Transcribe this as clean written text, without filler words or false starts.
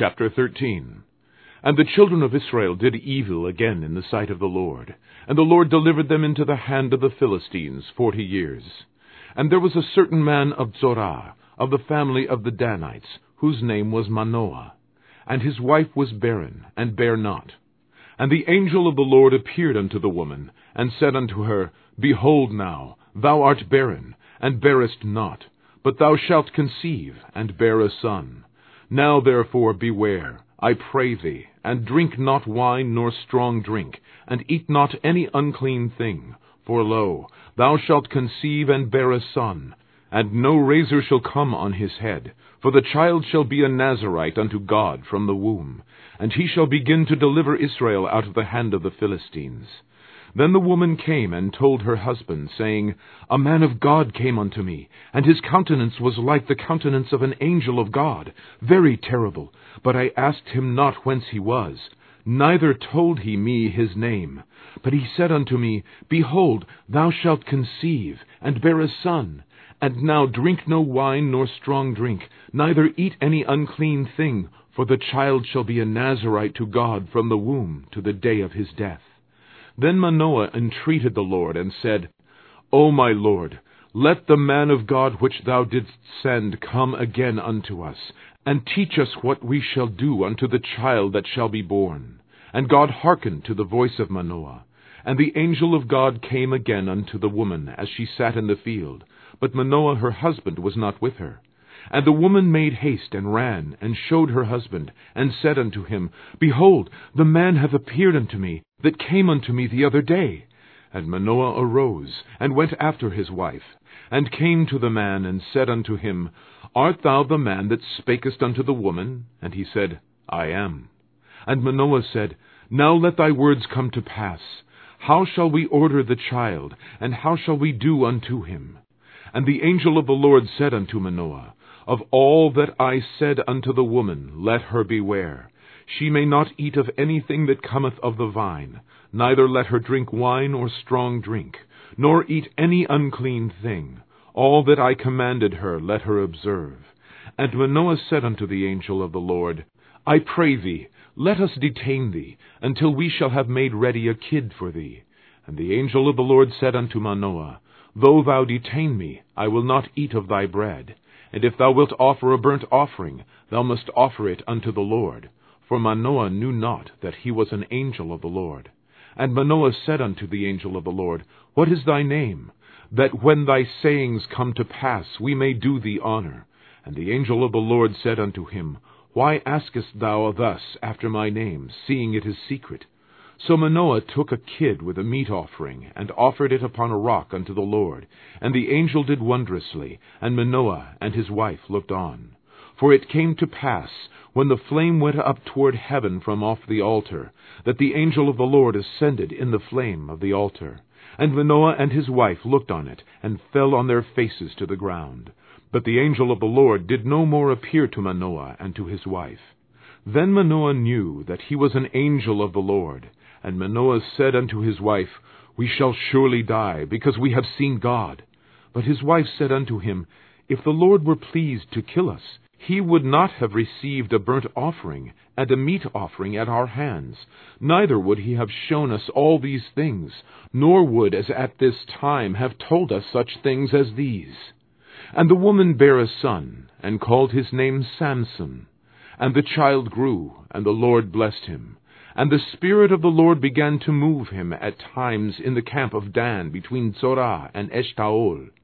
Chapter 13. And the children of Israel did evil again in the sight of the Lord, and the Lord delivered them into the hand of the Philistines 40 years. And there was a certain man of Zorah, of the family of the Danites, whose name was Manoah. And his wife was barren, and bare not. And the angel of the Lord appeared unto the woman, and said unto her, Behold now, thou art barren, and bearest not, but thou shalt conceive, and bear a son. Now therefore beware, I pray thee, and drink not wine nor strong drink, and eat not any unclean thing. For lo, thou shalt conceive and bear a son, and no razor shall come on his head, for the child shall be a Nazarite unto God from the womb, and he shall begin to deliver Israel out of the hand of the Philistines. Then the woman came and told her husband, saying, A man of God came unto me, and his countenance was like the countenance of an angel of God, very terrible. But I asked him not whence he was, neither told he me his name. But he said unto me, Behold, thou shalt conceive, and bear a son. And now drink no wine nor strong drink, neither eat any unclean thing, for the child shall be a Nazarite to God from the womb to the day of his death. Then Manoah entreated the Lord, and said, O my Lord, let the man of God which thou didst send come again unto us, and teach us what we shall do unto the child that shall be born. And God hearkened to the voice of Manoah. And the angel of God came again unto the woman as she sat in the field, but Manoah her husband was not with her. And the woman made haste, and ran, and showed her husband, and said unto him, Behold, the man hath appeared unto me, that came unto me the other day. And Manoah arose, and went after his wife, and came to the man, and said unto him, Art thou the man that spakest unto the woman? And he said, I am. And Manoah said, Now let thy words come to pass. How shall we order the child, and how shall we do unto him? And the angel of the Lord said unto Manoah, Of all that I said unto the woman, let her beware. She may not eat of anything that cometh of the vine, neither let her drink wine or strong drink, nor eat any unclean thing. All that I commanded her let her observe. And Manoah said unto the angel of the Lord, I pray thee, let us detain thee, until we shall have made ready a kid for thee. And the angel of the Lord said unto Manoah, Though thou detain me, I will not eat of thy bread. And if thou wilt offer a burnt offering, thou must offer it unto the Lord. For Manoah knew not that he was an angel of the Lord. And Manoah said unto the angel of the Lord, What is thy name? That when thy sayings come to pass, we may do thee honor. And the angel of the Lord said unto him, Why askest thou thus after my name, seeing it is secret? So Manoah took a kid with a meat offering, and offered it upon a rock unto the Lord. And the angel did wondrously, and Manoah and his wife looked on. For it came to pass, when the flame went up toward heaven from off the altar, that the angel of the Lord ascended in the flame of the altar. And Manoah and his wife looked on it, and fell on their faces to the ground. But the angel of the Lord did no more appear to Manoah and to his wife. Then Manoah knew that he was an angel of the Lord. And Manoah said unto his wife, We shall surely die, because we have seen God. But his wife said unto him, If the Lord were pleased to kill us, he would not have received a burnt offering and a meat offering at our hands, neither would he have shown us all these things, nor would, as at this time, have told us such things as these. And the woman bare a son, and called his name Samson. And the child grew, and the Lord blessed him. And the Spirit of the Lord began to move him at times in the camp of Dan between Zorah and Eshtaol.